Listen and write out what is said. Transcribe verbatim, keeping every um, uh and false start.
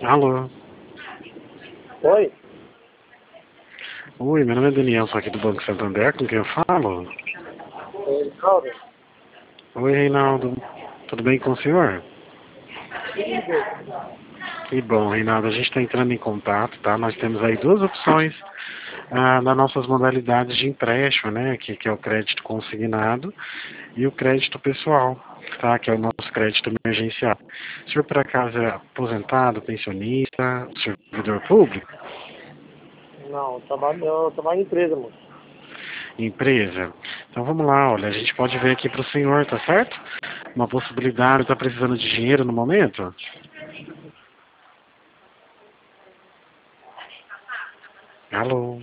Alô? Oi? Oi, meu nome é Daniel, sou aqui do Banco Santander, com quem eu falo? Oi, Caldo? Oi, Reinaldo. Tudo bem com o senhor? Que bom, Reinaldo. A gente está entrando em contato, tá? Nós temos aí duas opções ah, nas nossas modalidades de empréstimo, né? Que, que é o crédito consignado e o crédito pessoal, tá? Que é o nosso crédito emergencial. O senhor, por acaso, é aposentado, pensionista, servidor público? Não, eu trabalho, eu trabalho em empresa, moço. Empresa? Então vamos lá, olha, a gente pode ver aqui para o senhor, tá certo? Uma possibilidade, está precisando de dinheiro no momento? Alô?